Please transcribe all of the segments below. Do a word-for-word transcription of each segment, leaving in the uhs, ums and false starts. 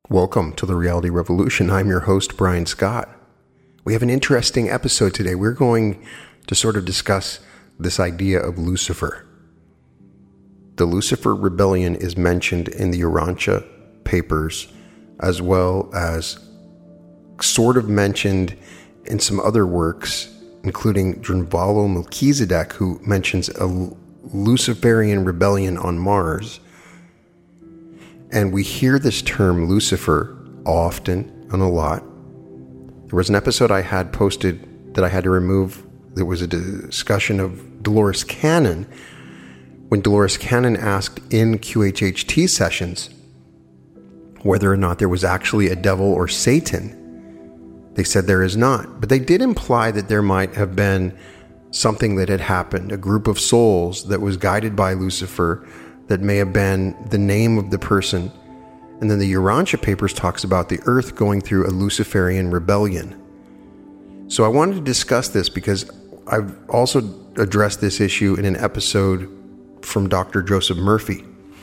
Welcome to the Reality Revolution. I'm your host, Brian Scott. We have an interesting episode today. We're going to sort of discuss this idea of Lucifer. The Lucifer rebellion is mentioned in the Urantia papers, as well as sort of mentioned in some other works, including Drunvalo Melchizedek, who mentions a Luciferian rebellion on Mars. And we hear this term Lucifer often and a lot. There was an episode I had posted that I had to remove. There was a discussion of Dolores Cannon, when Dolores Cannon asked in Q H H T sessions whether or not there was actually a devil or Satan. They said there is not, but they did imply that there might have been something that had happened, a group of souls that was guided by Lucifer, that may have been the name of the person. And then the Urantia papers talks about the earth going through a Luciferian rebellion. So I wanted to discuss this because I've also addressed this issue in an episode from Doctor Joseph Murphy,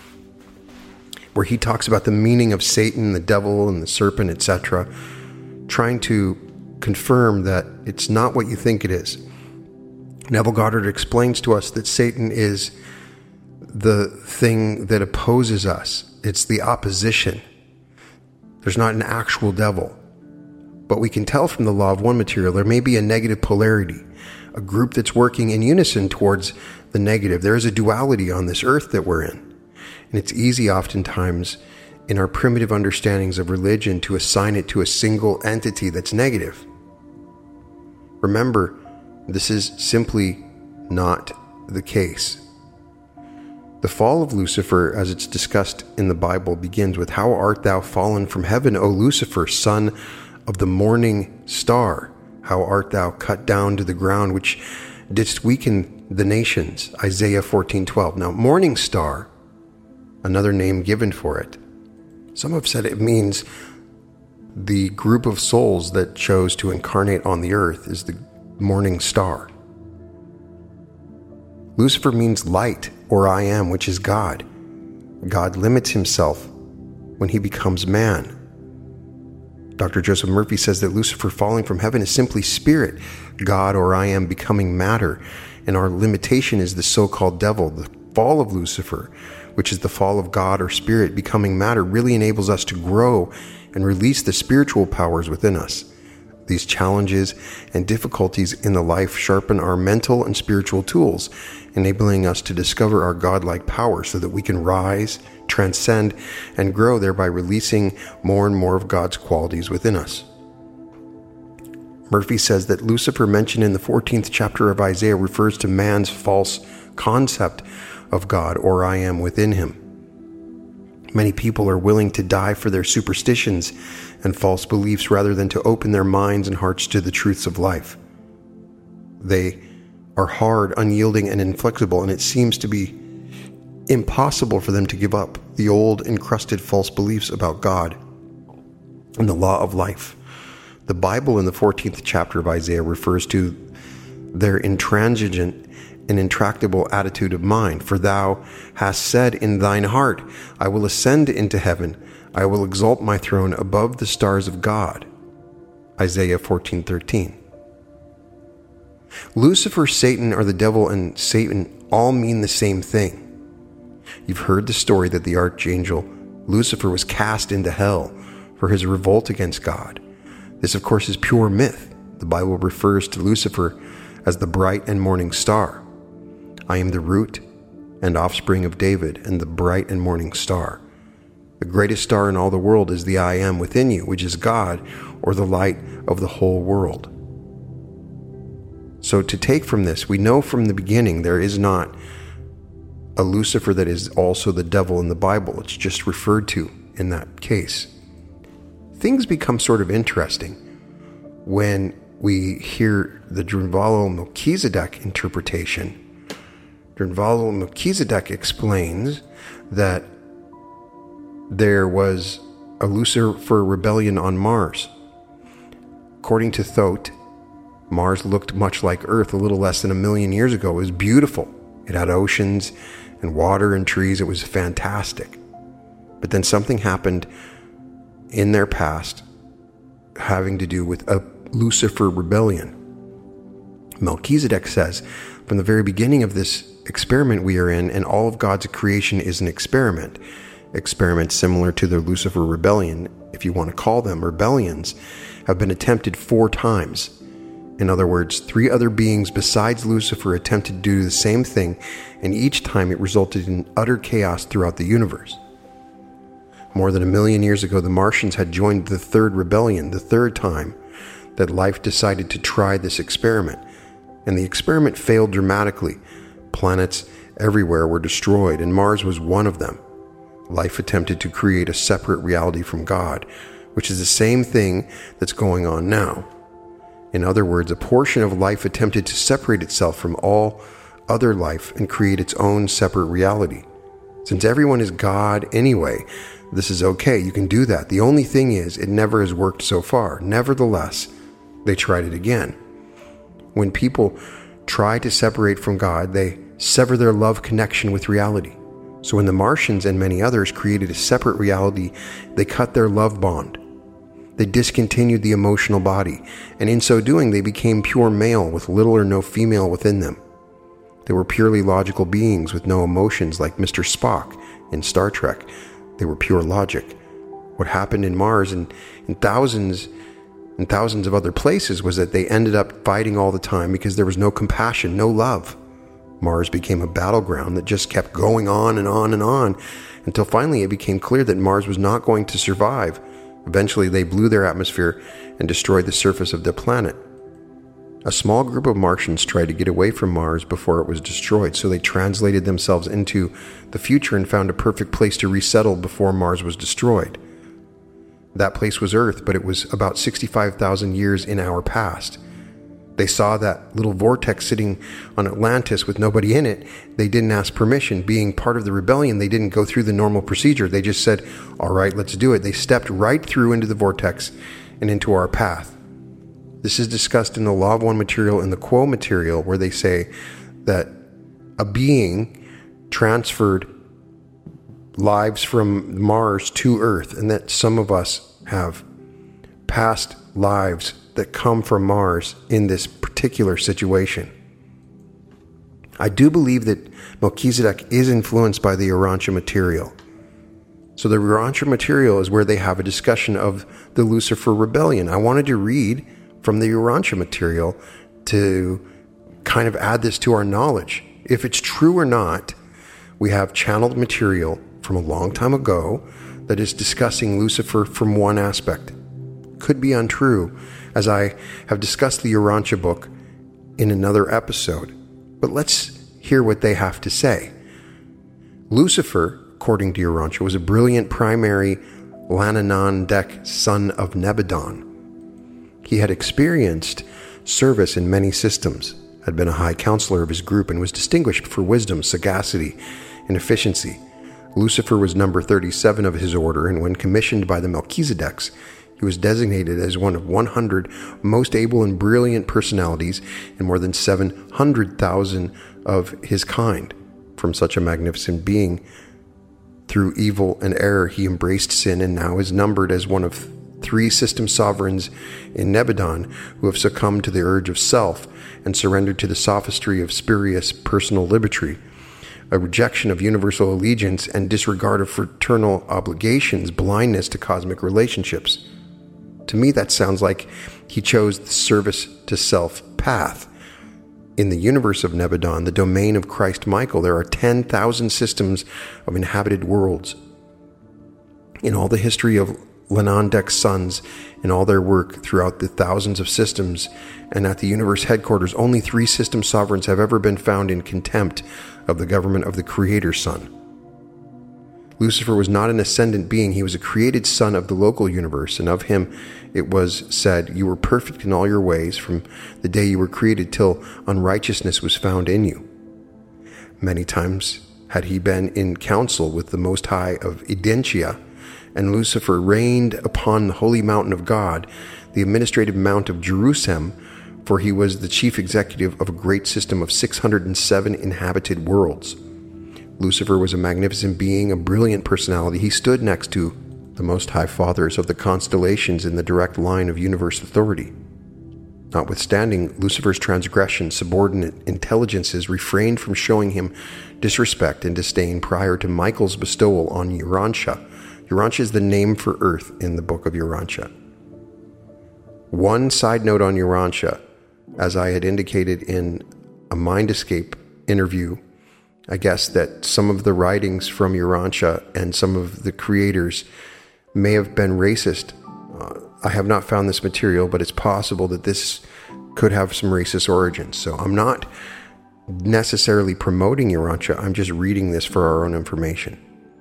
where he talks about the meaning of Satan, the devil, and the serpent, et cetera, trying to confirm that it's not what you think it is. Neville Goddard explains to us that Satan is the thing that opposes us. It's the opposition. There's not an actual devil. But we can tell from the law of one material there may be a negative polarity, a group that's working in unison towards the negative. There is a duality on this earth that we're in. And it's easy oftentimes in our primitive understandings of religion to assign it to a single entity that's negative. Remember, this is simply not the case. The fall of Lucifer, as it's discussed in the Bible, begins with, "How art thou fallen from heaven, O Lucifer, son of the morning star? How art thou cut down to the ground, which didst weaken the nations?" Isaiah fourteen twelve. Now, morning star, another name given for it. Some have said it means the group of souls that chose to incarnate on the earth is the morning star. Lucifer means light, or I am, which is God. God limits himself when he becomes man. Doctor Joseph Murphy says that Lucifer falling from heaven is simply spirit, God, or I am, becoming matter, and our limitation is the so-called devil. The fall of Lucifer, which is the fall of God or spirit becoming matter, really enables us to grow and release the spiritual powers within us. These challenges and difficulties in the life sharpen our mental and spiritual tools, enabling us to discover our godlike power so that we can rise, transcend, and grow, thereby releasing more and more of God's qualities within us. Murphy says that Lucifer, mentioned in the fourteenth chapter of Isaiah, refers to man's false concept of God, or I am, within him. Many people are willing to die for their superstitions and false beliefs rather than to open their minds and hearts to the truths of life. They are hard, unyielding, and inflexible, and it seems to be impossible for them to give up the old, encrusted false beliefs about God and the law of life. The Bible in the fourteenth chapter of Isaiah refers to their intransigent and intractable attitude of mind. "For thou hast said in thine heart, I will ascend into heaven. I will exalt my throne above the stars of God." Isaiah fourteen thirteen. Lucifer, Satan, or the devil, and Satan all mean the same thing. You've heard the story that the archangel Lucifer was cast into hell for his revolt against God. This, of course, is pure myth. The Bible refers to Lucifer as the bright and morning star. "I am the root and offspring of David, and the bright and morning star." The greatest star in all the world is the I am within you, which is God, or the light of the whole world. So to take from this, we know from the beginning there is not a Lucifer that is also the devil in the Bible. It's just referred to in that case. Things become sort of interesting when we hear the Drunvalo Melchizedek interpretation. Drunvalo Melchizedek explains that there was a Lucifer rebellion on Mars. According to Thoth, Mars looked much like Earth a little less than a million years ago. It was beautiful. It had oceans and water and trees. It was fantastic. But then something happened in their past having to do with a Lucifer rebellion. Melchizedek says, from the very beginning of this experiment we are in, and all of God's creation is an experiment. Experiments similar to the Lucifer rebellion, if you want to call them rebellions, have been attempted four times. In other words, three other beings besides Lucifer attempted to do the same thing, and each time it resulted in utter chaos throughout the universe. More than a million years ago, the Martians had joined the third rebellion, the third time that life decided to try this experiment. And the experiment failed dramatically. Planets everywhere were destroyed, and Mars was one of them. Life attempted to create a separate reality from God, which is the same thing that's going on now. In other words, a portion of life attempted to separate itself from all other life and create its own separate reality. Since everyone is God anyway, this is okay. You can do that. The only thing is, it never has worked so far. Nevertheless, they tried it again. When people try to separate from God, they sever their love connection with reality. So when the Martians and many others created a separate reality, they cut their love bond. They discontinued the emotional body, and in so doing, they became pure male with little or no female within them. They were purely logical beings with no emotions like Mister Spock in Star Trek. They were pure logic. What happened in Mars and in thousands and thousands of other places was that they ended up fighting all the time because there was no compassion, no love. Mars became a battleground that just kept going on and on and on until finally it became clear that Mars was not going to survive. Eventually, they blew their atmosphere and destroyed the surface of the planet. A small group of Martians tried to get away from Mars before it was destroyed, so they translated themselves into the future and found a perfect place to resettle before Mars was destroyed. That place was Earth, but it was about sixty-five thousand years in our past. They saw that little vortex sitting on Atlantis with nobody in it. They didn't ask permission. Being part of the rebellion, they didn't go through the normal procedure. They just said, all right, let's do it. They stepped right through into the vortex and into our path. This is discussed in the Law of One material and the Quo material, where they say that a being transferred lives from Mars to Earth, and that some of us have past lives that come from Mars in this particular situation. I do believe that Melchizedek is influenced by the Urantia material. So the Urantia material is where they have a discussion of the Lucifer rebellion. I wanted to read from the Urantia material to kind of add this to our knowledge. If it's true or not, we have channeled material from a long time ago that is discussing Lucifer from one aspect. Could be untrue, as I have discussed the Urantia book in another episode. But let's hear what they have to say. Lucifer, according to Urantia, was a brilliant primary Lananandek son of Nebadon. He had experienced service in many systems, had been a high counselor of his group, and was distinguished for wisdom, sagacity, and efficiency. Lucifer was number thirty-seven of his order, and when commissioned by the Melchizedeks, he was designated as one of one hundred most able and brilliant personalities and more than seven hundred thousand of his kind. From such a magnificent being, through evil and error, he embraced sin and now is numbered as one of three system sovereigns in Nebadon who have succumbed to the urge of self and surrendered to the sophistry of spurious personal liberty, a rejection of universal allegiance and disregard of fraternal obligations, blindness to cosmic relationships. To me, that sounds like he chose the service to self path. In the universe of Nebadon, the domain of Christ Michael, there are ten thousand systems of inhabited worlds. In all the history of Lanandek's sons, in all their work throughout the thousands of systems, and at the universe headquarters, only three system sovereigns have ever been found in contempt of the government of the Creator's Son. Lucifer was not an ascendant being. He was a created son of the local universe, and of him it was said, "You were perfect in all your ways from the day you were created till unrighteousness was found in you." Many times had he been in council with the Most High of Edentia, and Lucifer reigned upon the holy mountain of God, the administrative mount of Jerusalem, for he was the chief executive of a great system of six hundred seven inhabited worlds. Lucifer was a magnificent being, a brilliant personality. He stood next to the Most High Fathers of the constellations in the direct line of universe authority. Notwithstanding Lucifer's transgression, subordinate intelligences refrained from showing him disrespect and disdain prior to Michael's bestowal on Urantia. Urantia is the name for Earth in the Book of Urantia. One side note on Urantia, as I had indicated in a Mind Escape interview, I guess that some of the writings from Urantia and some of the creators may have been racist. Uh, I have not found this material, but it's possible that this could have some racist origins. So I'm not necessarily promoting Urantia. I'm just reading this for our own information.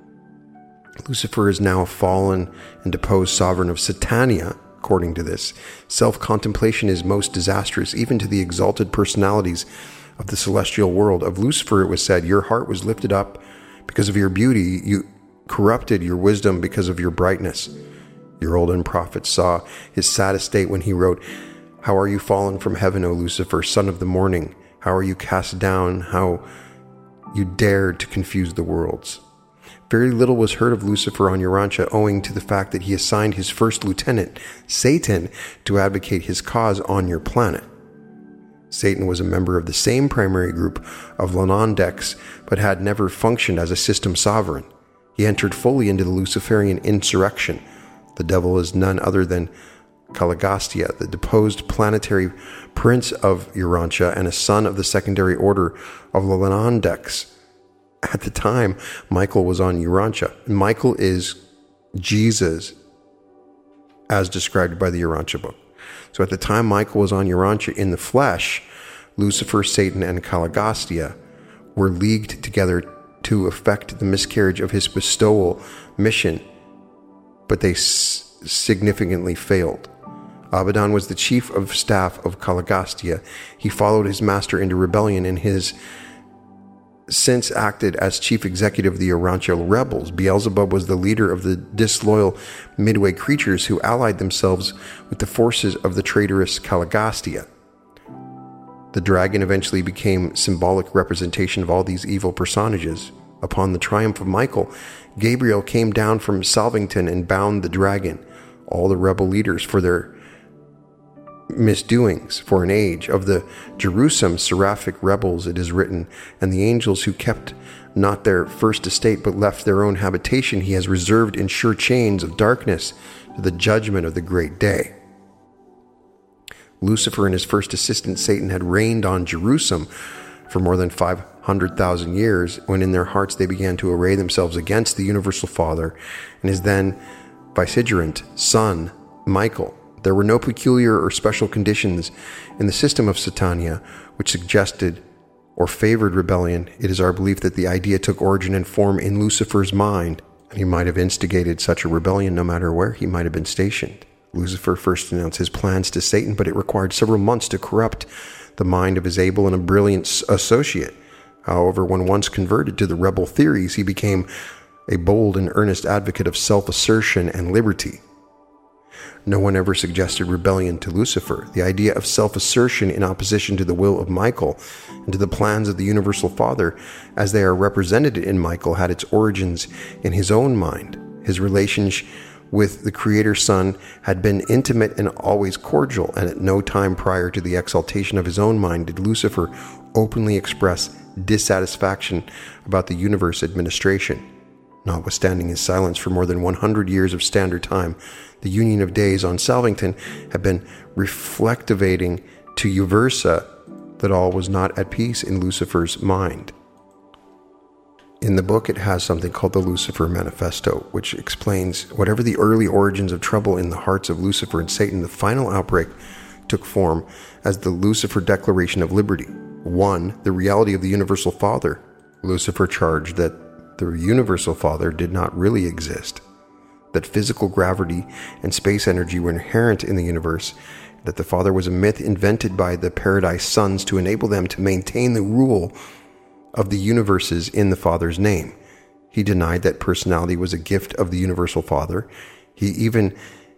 Lucifer is now a fallen and deposed sovereign of Satania. According to this, self-contemplation is most disastrous, even to the exalted personalities of the celestial world. Of Lucifer, it was said, your heart was lifted up because of your beauty. You corrupted your wisdom because of your brightness. Your olden prophet saw his sad estate when he wrote, how are you fallen from heaven, O Lucifer, son of the morning? How are you cast down? How you dared to confuse the worlds? Very little was heard of Lucifer on Urantia, owing to the fact that he assigned his first lieutenant, Satan, to advocate his cause on your planet. Satan was a member of the same primary group of Lonondex, but had never functioned as a system sovereign. He entered fully into the Luciferian insurrection. The devil is none other than Caligastia, the deposed planetary prince of Urantia and a son of the secondary order of Lonondex. At the time, Michael was on Urantia. Michael is Jesus, as described by the Urantia book. So at the time Michael was on Urantia in the flesh, Lucifer, Satan, and Caligastia were leagued together to effect the miscarriage of his bestowal mission, but they s- significantly failed. Abaddon was the chief of staff of Caligastia. He followed his master into rebellion and his since acted as chief executive of the Urantia rebels. Beelzebub was the leader of the disloyal midway creatures who allied themselves with the forces of the traitorous Caligastia. The dragon eventually became symbolic representation of all these evil personages. Upon the triumph of Michael, Gabriel came down from Salvington and bound the dragon, all the rebel leaders for their misdoings. For an age of the Jerusalem seraphic rebels, it is written, and the angels who kept not their first estate but left their own habitation, he has reserved in sure chains of darkness to the judgment of the great day. Lucifer and his first assistant Satan had reigned on Jerusalem for more than five hundred thousand years, when in their hearts they began to array themselves against the universal Father and his then vicegerent son, Michael. There were no peculiar or special conditions in the system of Satania which suggested or favored rebellion. It is our belief that the idea took origin and form in Lucifer's mind, and he might have instigated such a rebellion no matter where he might have been stationed. Lucifer first announced his plans to Satan, but it required several months to corrupt the mind of his able and a brilliant associate. However, when once converted to the rebel theories, he became a bold and earnest advocate of self-assertion and liberty. No one ever suggested rebellion to Lucifer. The idea of self-assertion in opposition to the will of Michael and to the plans of the Universal Father, as they are represented in Michael, had its origins in his own mind. His relationship with the Creator Son had been intimate and always cordial, and at no time prior to the exaltation of his own mind did Lucifer openly express dissatisfaction about the universe administration. Notwithstanding his silence for more than one hundred years of standard time, the Union of Days on Salvington had been reflectivating to Uversa that all was not at peace in Lucifer's mind. In the book, it has something called the Lucifer Manifesto, which explains whatever the early origins of trouble in the hearts of Lucifer and Satan, the final outbreak took form as the Lucifer Declaration of Liberty. One, the reality of the Universal Father. Lucifer charged that the Universal Father did not really exist, that physical gravity and space energy were inherent in the universe, that the Father was a myth invented by the Paradise Sons to enable them to maintain the rule of the universes in the Father's name. He denied that personality was a gift of the Universal Father. He even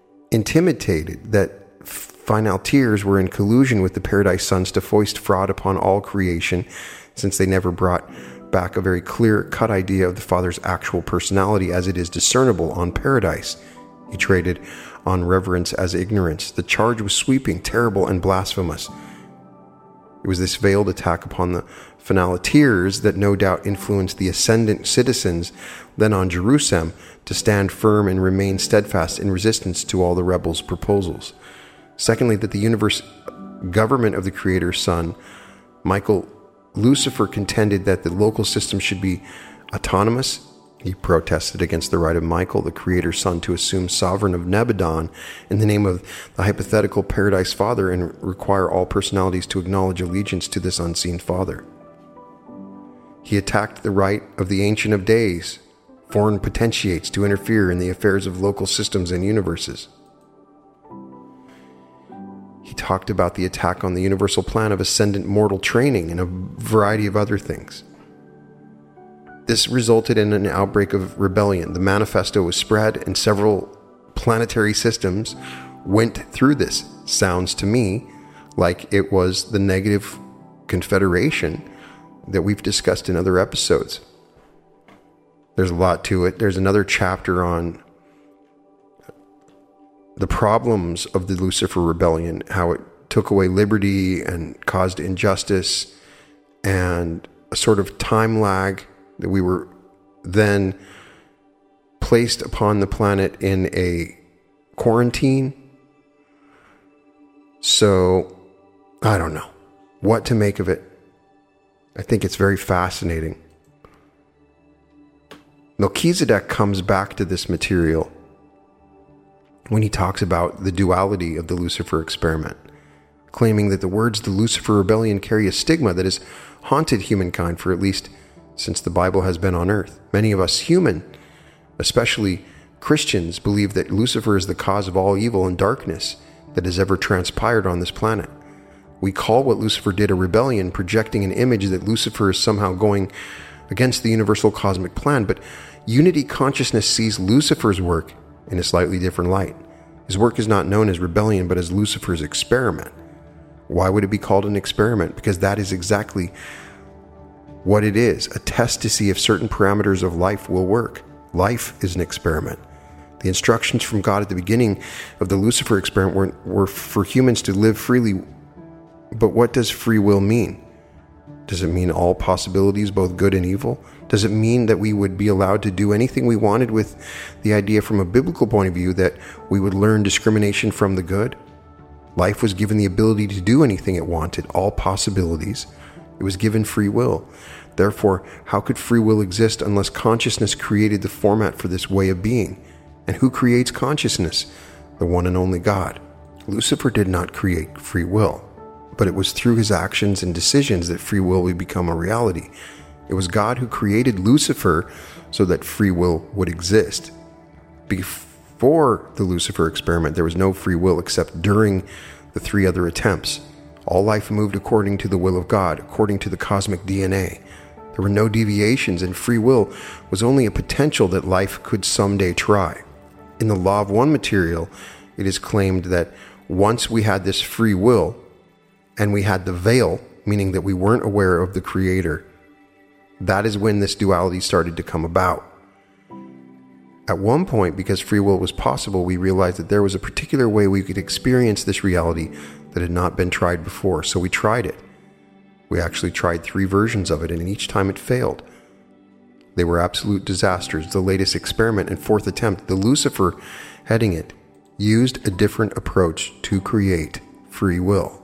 intimated that finalteers were in collusion with the Paradise Sons to foist fraud upon all creation, since they never brought back a very clear-cut idea of the Father's actual personality as it is discernible on paradise. He traded on reverence as ignorance. The charge was sweeping, terrible, and blasphemous. It was this veiled attack upon the finaliteers that no doubt influenced the ascendant citizens then on Jerusalem to stand firm and remain steadfast in resistance to all the rebels' proposals. Secondly, that the universe government of the Creator's Son, Michael Lucifer, contended that the local system should be autonomous. He protested against the right of Michael, the Creator's Son, to assume sovereign of Nebadon in the name of the hypothetical Paradise Father and require all personalities to acknowledge allegiance to this unseen Father. He attacked the right of the Ancient of Days, foreign potentiates, to interfere in the affairs of local systems and universes. He talked about the attack on the universal plan of ascendant mortal training and a variety of other things. This resulted in an outbreak of rebellion. The manifesto was spread, and several planetary systems went through this. Sounds to me like it was the negative confederation that we've discussed in other episodes. There's a lot to it. There's another chapter on the problems of the Lucifer rebellion, how it took away liberty and caused injustice and a sort of time lag, that we were then placed upon the planet in a quarantine. So I don't know what to make of it. I think it's very fascinating. Melchizedek comes back to this material when he talks about the duality of the Lucifer experiment, claiming that the words the Lucifer rebellion carry a stigma that has haunted humankind for at least since the Bible has been on earth. Many of us human, especially Christians, believe that Lucifer is the cause of all evil and darkness that has ever transpired on this planet. We call what Lucifer did a rebellion, projecting an image that Lucifer is somehow going against the universal cosmic plan, but unity consciousness sees Lucifer's work in a slightly different light. His work is not known as rebellion, but as Lucifer's experiment. Why would it be called an experiment? Because that is exactly what it is, a test to see if certain parameters of life will work. Life is an experiment. The instructions from God at the beginning of the Lucifer experiment were, were for humans to live freely. But what does free will mean? Does it mean all possibilities, both good and evil? Does it mean that we would be allowed to do anything we wanted, with the idea from a biblical point of view that we would learn discrimination from the good? Life was given the ability to do anything it wanted, all possibilities. It was given free will. Therefore, how could free will exist unless consciousness created the format for this way of being? And who creates consciousness? The one and only God. Lucifer did not create free will, but it was through his actions and decisions that free will would become a reality. It was God who created Lucifer so that free will would exist. Before the Lucifer experiment, there was no free will except during the three other attempts. All life moved according to the will of God, according to the cosmic D N A. There were no deviations, and free will was only a potential that life could someday try. In the Law of One material, it is claimed that once we had this free will, and we had the veil, meaning that we weren't aware of the Creator, that is when this duality started to come about. At one point, because free will was possible, we realized that there was a particular way we could experience this reality that had not been tried before, so we tried it. We actually tried three versions of it, and each time it failed. They were absolute disasters. The latest experiment and fourth attempt, the Lucifer heading it, used a different approach to create free will.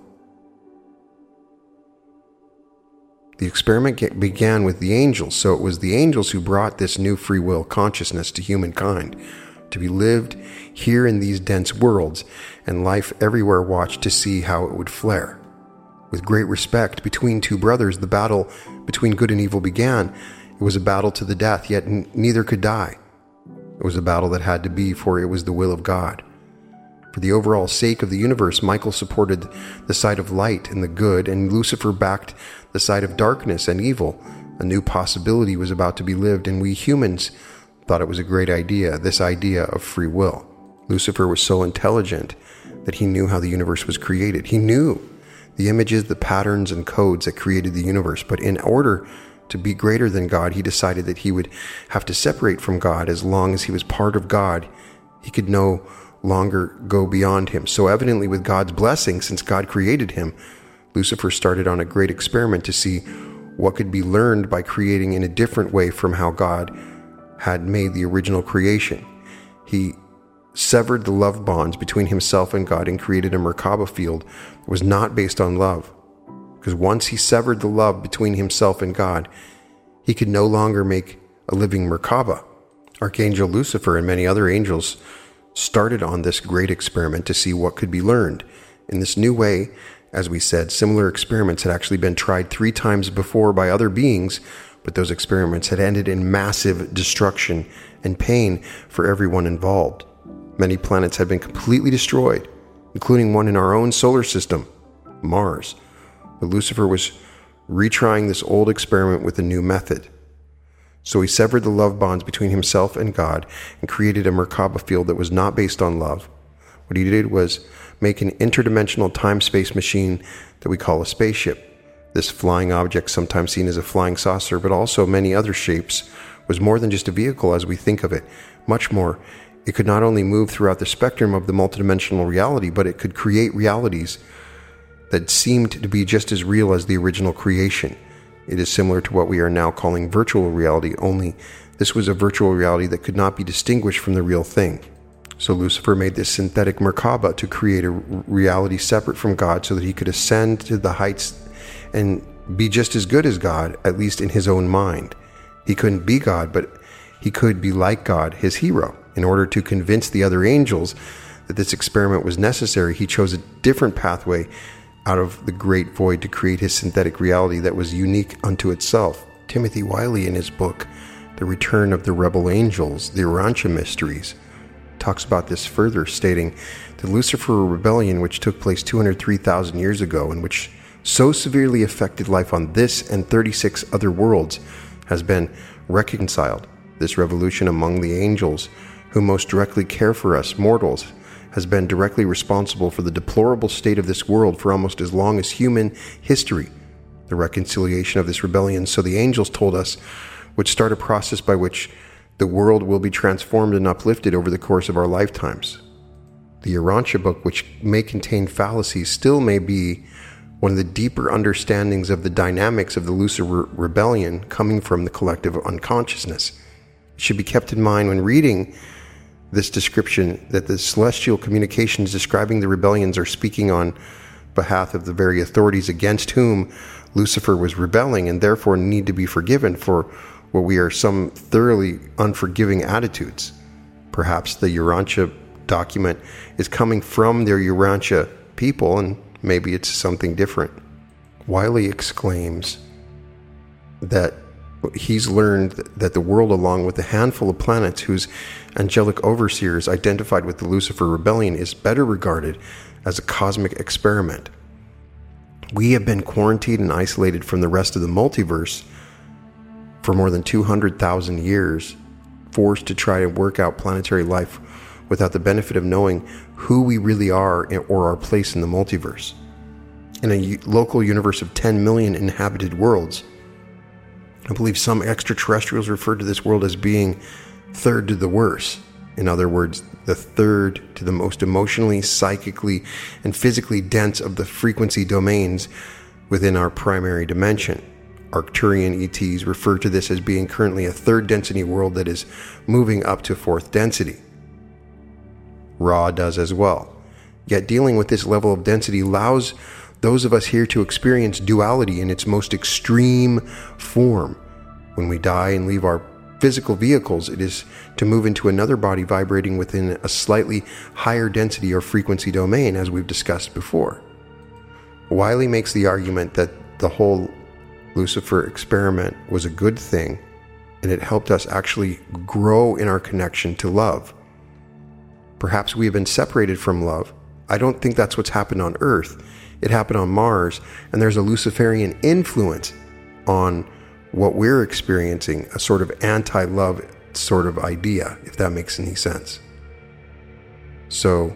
The experiment began with the angels, so it was the angels who brought this new free will consciousness to humankind, to be lived here in these dense worlds, and life everywhere watched to see how it would flare. With great respect between two brothers, the battle between good and evil began. It was a battle to the death, yet n- neither could die. It was a battle that had to be, for it was the will of God. For the overall sake of the universe, Michael supported the side of light and the good, and Lucifer backed the side of darkness and evil. A new possibility was about to be lived, and we humans thought it was a great idea, this idea of free will. Lucifer was so intelligent that he knew how the universe was created. He knew the images, the patterns, and codes that created the universe, but in order to be greater than God, he decided that he would have to separate from God. As long as he was part of God, he could no longer go beyond him. So evidently, with God's blessing, since God created him, Lucifer started on a great experiment to see what could be learned by creating in a different way from how God had made the original creation. He severed the love bonds between himself and God and created a Merkaba field that was not based on love. Because once he severed the love between himself and God, he could no longer make a living Merkaba. Archangel Lucifer and many other angels started on this great experiment to see what could be learned. In this new way, as we said, similar experiments had actually been tried three times before by other beings, but those experiments had ended in massive destruction and pain for everyone involved. Many planets had been completely destroyed, including one in our own solar system, Mars. But Lucifer was retrying this old experiment with a new method. So he severed the love bonds between himself and God and created a Merkaba field that was not based on love. What he did was make an interdimensional time-space machine that we call a spaceship. This flying object, sometimes seen as a flying saucer, but also many other shapes, was more than just a vehicle as we think of it. Much more. It could not only move throughout the spectrum of the multidimensional reality, but it could create realities that seemed to be just as real as the original creation. It is similar to what we are now calling virtual reality, only this was a virtual reality that could not be distinguished from the real thing. So Lucifer made this synthetic Merkaba to create a reality separate from God so that he could ascend to the heights and be just as good as God, at least in his own mind. He couldn't be God, but he could be like God, his hero. In order to convince the other angels that this experiment was necessary, he chose a different pathway out of the great void to create his synthetic reality that was unique unto itself. Timothy Wiley, in his book, The Return of the Rebel Angels, The Urantia Mysteries, talks about this further, stating, the Lucifer rebellion, which took place two hundred three thousand years ago and which so severely affected life on this and thirty-six other worlds, has been reconciled. This revolution among the angels, who most directly care for us mortals, has been directly responsible for the deplorable state of this world for almost as long as human history. The reconciliation of this rebellion, so the angels told us, would start a process by which the world will be transformed and uplifted over the course of our lifetimes. The Urantia book, which may contain fallacies, still may be one of the deeper understandings of the dynamics of the Lucifer rebellion coming from the collective unconsciousness. It should be kept in mind when reading this description that the celestial communications describing the rebellions are speaking on behalf of the very authorities against whom Lucifer was rebelling and therefore need to be forgiven for what we are some thoroughly unforgiving attitudes. Perhaps the Urantia document is coming from their Urantia people, and maybe it's something different. Wiley exclaims that he's learned that the world, along with a handful of planets whose angelic overseers identified with the Lucifer rebellion, is better regarded as a cosmic experiment. We have been quarantined and isolated from the rest of the multiverse for more than two hundred thousand years, forced to try to work out planetary life without the benefit of knowing who we really are or our place in the multiverse. In a local universe of ten million inhabited worlds, I believe some extraterrestrials refer to this world as being third to the worst. In other words, the third to the most emotionally, psychically, and physically dense of the frequency domains within our primary dimension. Arcturian E Ts refer to this as being currently a third density world that is moving up to fourth density. Ra does as well. Yet dealing with this level of density allows those of us here to experience duality in its most extreme form. When we die and leave our physical vehicles, it is to move into another body vibrating within a slightly higher density or frequency domain, as we've discussed before. Wiley makes the argument that the whole Lucifer experiment was a good thing, and it helped us actually grow in our connection to love. Perhaps we have been separated from love. I don't think that's what's happened on Earth. It happened on Mars, and there's a Luciferian influence on what we're experiencing, a sort of anti-love sort of idea, if that makes any sense. So,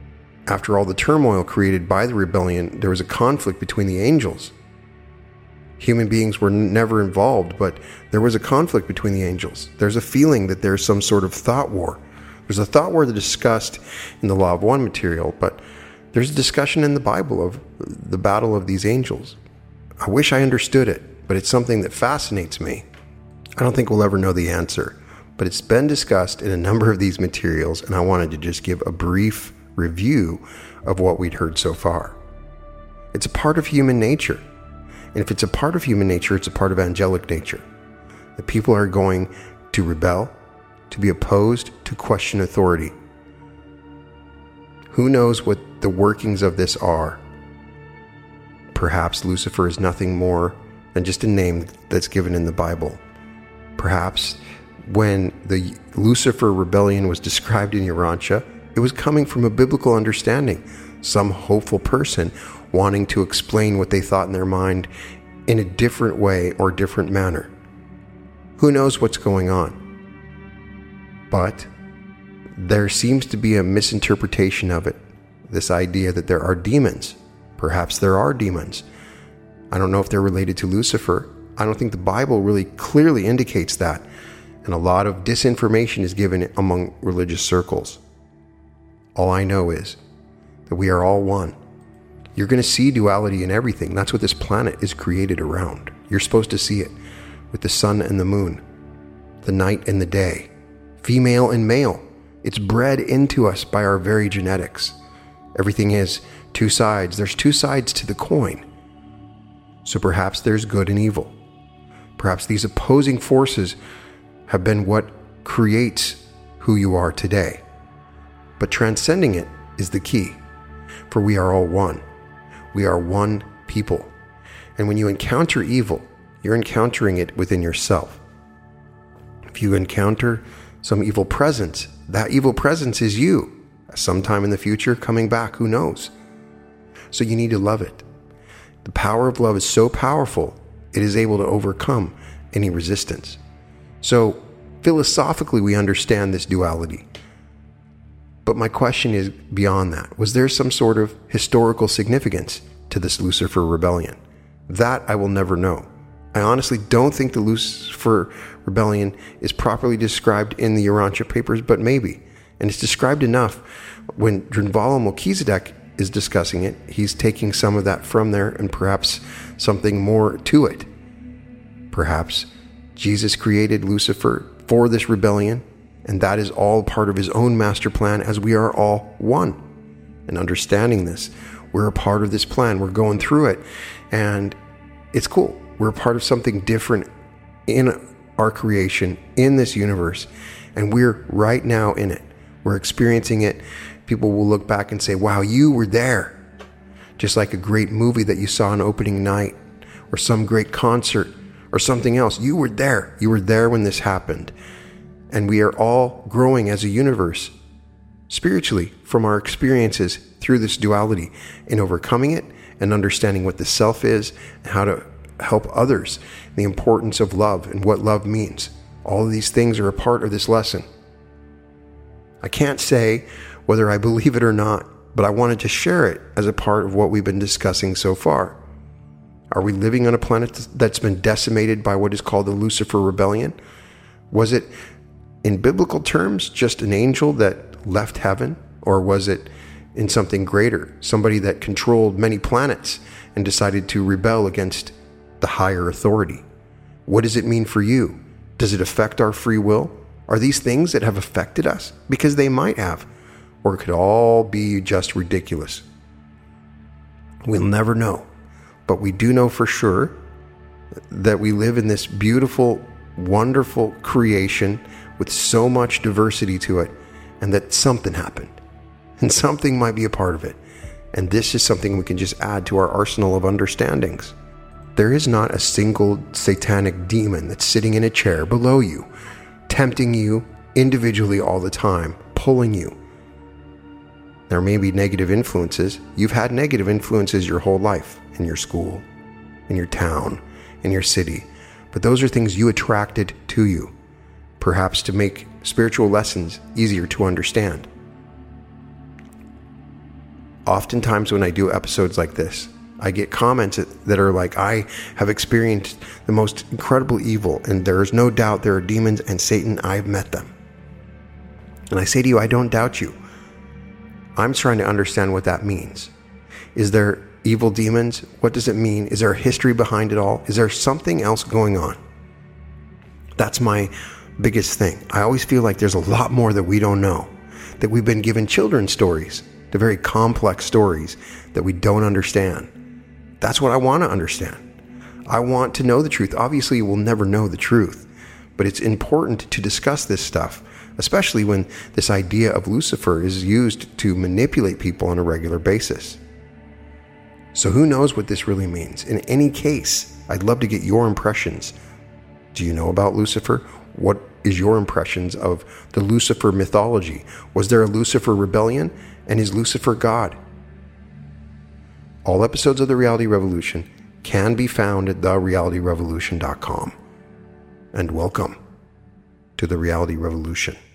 after all the turmoil created by the rebellion, there was a conflict between the angels. Human beings were never involved, but there was a conflict between the angels. There's a feeling that there's some sort of thought war. There's a thought war that's discussed in the Law of One material, but there's a discussion in the Bible of the battle of these angels. I wish I understood it, but it's something that fascinates me. I don't think we'll ever know the answer, but it's been discussed in a number of these materials, and I wanted to just give a brief review of what we'd heard so far. It's a part of human nature. And if it's a part of human nature, it's a part of angelic nature. The people are going to rebel, to be opposed, to question authority. Who knows what the workings of this are? Perhaps Lucifer is nothing more than just a name that's given in the Bible. Perhaps when the Lucifer rebellion was described in Urantia, it was coming from a biblical understanding. Some hopeful person wanting to explain what they thought in their mind in a different way or different manner. Who knows what's going on? But there seems to be a misinterpretation of it. This idea that there are demons. Perhaps there are demons. I don't know if they're related to Lucifer. I don't think the Bible really clearly indicates that. And a lot of disinformation is given among religious circles. All I know is that we are all one. You're going to see duality in everything. That's what this planet is created around. You're supposed to see it with the sun and the moon, the night and the day, female and male. It's bred into us by our very genetics. Everything has two sides. There's two sides to the coin. So perhaps there's good and evil. Perhaps these opposing forces have been what creates who you are today. But transcending it is the key, for we are all one. We are one people. And when you encounter evil, you're encountering it within yourself. If you encounter some evil presence, that evil presence is you. Sometime in the future, coming back, who knows? So you need to love it. The power of love is so powerful, it is able to overcome any resistance. So philosophically, we understand this duality. But my question is beyond that. Was there some sort of historical significance to this Lucifer rebellion? That I will never know. I honestly don't think the Lucifer rebellion is properly described in the Urantia papers, but maybe. And it's described enough. When Drunvalo Melchizedek is discussing it, he's taking some of that from there and perhaps something more to it. Perhaps Jesus created Lucifer for this rebellion, and that is all part of his own master plan, as we are all one. And understanding this, we're a part of this plan. We're going through it, and it's cool. We're a part of something different in our creation, in this universe, and we're right now in it. We're experiencing it. People will look back and say, wow, you were there. Just like a great movie that you saw on opening night, or some great concert, or something else. You were there. You were there when this happened. And we are all growing as a universe, spiritually, from our experiences through this duality, in overcoming it and understanding what the self is and how to help others, the importance of love and what love means. All of these things are a part of this lesson. I can't say whether I believe it or not, but I wanted to share it as a part of what we've been discussing so far. Are we living on a planet that's been decimated by what is called the Lucifer rebellion? Was it, in biblical terms, just an angel that left heaven? Or was it in something greater, somebody that controlled many planets and decided to rebel against the higher authority? What does it mean for you? Does it affect our free will? Are these things that have affected us? Because they might have. Or it could all be just ridiculous. We'll never know. But we do know for sure that we live in this beautiful, wonderful creation with so much diversity to it, and that something happened. And something might be a part of it. And this is something we can just add to our arsenal of understandings. There is not a single satanic demon that's sitting in a chair below you, tempting you individually all the time, pulling you. There may be negative influences. You've had negative influences your whole life, in your school, in your town, in your city. But those are things you attracted to you, perhaps to make spiritual lessons easier to understand. Oftentimes when I do episodes like this, I get comments that are like, I have experienced the most incredible evil, and there is no doubt there are demons and Satan. I've met them. And I say to you, I don't doubt you. I'm trying to understand what that means. Is there evil demons? What does it mean? Is there a history behind it all? Is there something else going on? That's my biggest thing. I always feel like there's a lot more that we don't know, that we've been given children's stories, the very complex stories that we don't understand. That's what I want to understand. I want to know the truth. Obviously, we'll never know the truth, but it's important to discuss this stuff, especially when this idea of Lucifer is used to manipulate people on a regular basis. So who knows what this really means? In any case, I'd love to get your impressions. Do you know about Lucifer? What is your impressions of the Lucifer mythology? Was there a Lucifer rebellion? And is Lucifer God? All episodes of The Reality Revolution can be found at the reality revolution dot com. And welcome to The Reality Revolution.